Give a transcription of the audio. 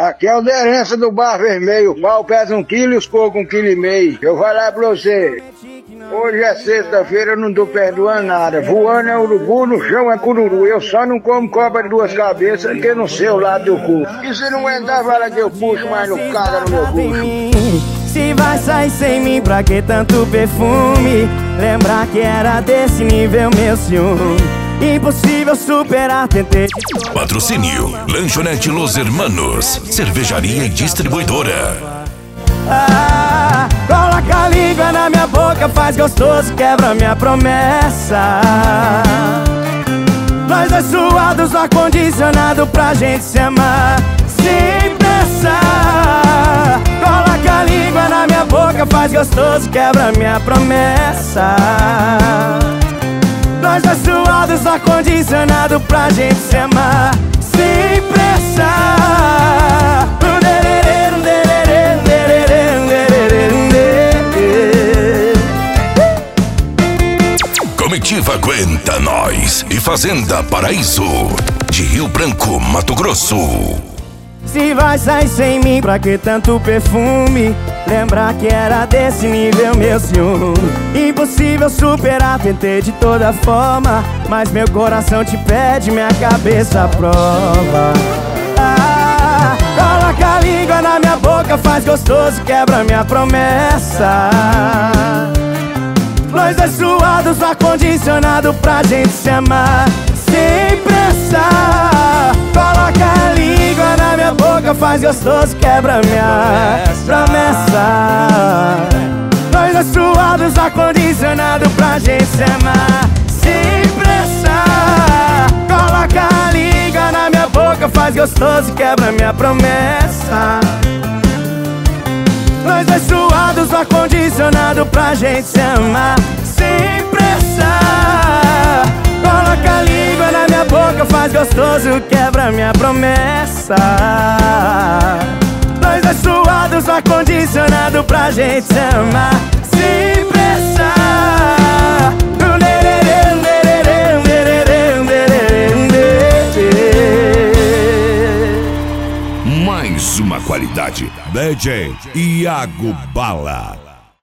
Aqui é a aderência do Bar Vermelho. O pau pesa 1 quilo e os cocos 1,5 kg. Eu vou falar pra você. Hoje é sexta-feira, eu não tô perdoando nada. Voando é urubu, no chão é cururu. Eu só não como cobra de 2 cabeças, porque não sei o lado do cu. E se não aguentar, fala que eu puxo, mas não caga no meu bucho. Se vai sair sem mim, pra que tanto perfume? Lembrar que era desse nível meu ciúme. Impossível superar, tentei. Patrocínio Lanchonete Los Hermanos, cervejaria e distribuidora. Coloca a língua na minha boca, faz gostoso, quebra minha promessa. Nós dois suados, ar-condicionado pra gente se amar sem pressa. Coloca a língua na minha boca, faz gostoso, quebra minha promessa. Nós dois suados, ar-condicionado pra gente se amar sem pressa. Comitiva Aguenta Nós e Fazenda Paraíso, de Rio Branco, Mato Grosso. Se vai sair sem mim, pra que tanto perfume? Lembrar que era desse nível meu ciúme. Impossível superar, tentei de toda forma, mas meu coração te pede, minha cabeça aprova. Coloca a língua na minha boca, faz gostoso, quebra minha promessa. Nós dois suados, ar-condicionado pra gente se amar sem pressa. Coloca a língua na minha boca, faz gostoso, quebra minha promessa. Nós dois suados, ar-condicionado pra gente se amar sem pressa. Coloca a língua na minha boca, faz gostoso, quebra minha promessa. Nós dois suados, ar-condicionado pra gente se amar sem pressa. Coloca a língua na minha boca, faz gostoso, quebra minha promessa. Nós dois suados, ar-condicionado pra gente se amar sem pressa. Mais uma qualidade. DJ Iago Bala.